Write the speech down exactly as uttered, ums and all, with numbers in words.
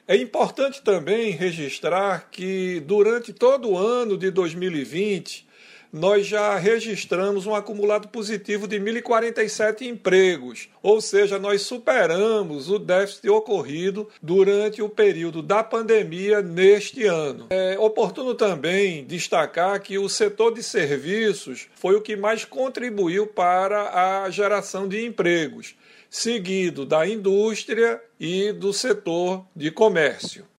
É importante também registrar que durante todo o ano de dois mil e vinte, nós já registramos um acumulado positivo de mil e quarenta e sete empregos, ou seja, nós superamos o déficit ocorrido durante o período da pandemia neste ano. É oportuno também destacar que o setor de serviços foi o que mais contribuiu para a geração de empregos, seguido da indústria e do setor de comércio.